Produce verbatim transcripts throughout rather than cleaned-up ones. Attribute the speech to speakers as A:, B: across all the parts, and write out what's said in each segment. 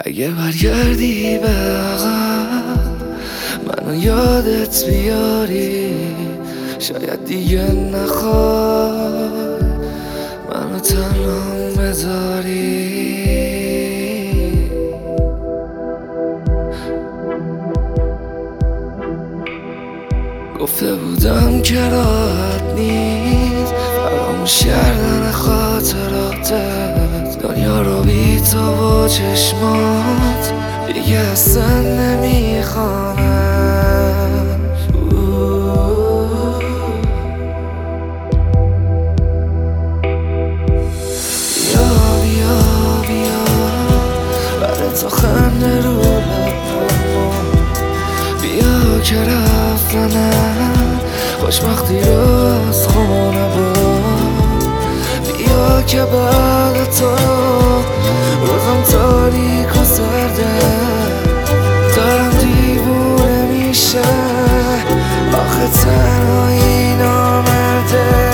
A: اگه برگردی به عقب منو یادت بیاری، شاید دیگه نخوای منو تنها بذاری. گفته بودم که راحت نیست فراموش کردن خاطراتت، دنیا رو بی تو با چشمات دیگه اصلا نمیخوامش. بیا بیا بیا برای تو خنده رو لبم، بیا که رفتنم خوشبختی رو از خونه برد. بیا که بعد تو روزم تاریک و سرده، دارم دیوونه میشه آخه تنهایی نامرده.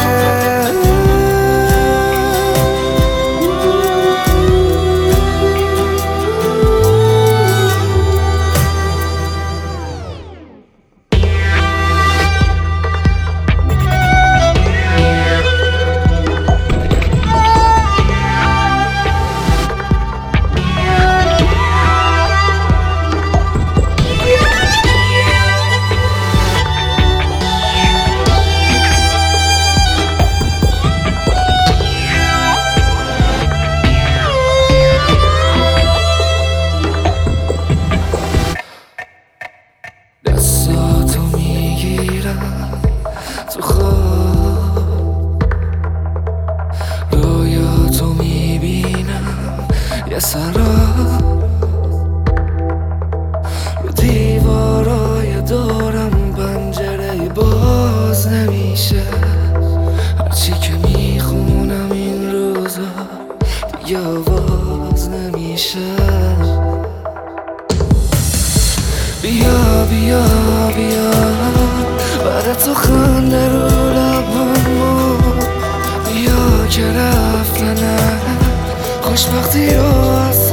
A: دستاتو میگیرم تو خواب، رویاتو میبینم یه سراب، رو دیوارای دورم پنجره باز نمیشه، هرچی که میخونم این روزا دیگه آواز نمیشه. بیا بیا بیا برای تو خنده رو لبم، بیا که رفتنم خوشبختی رو از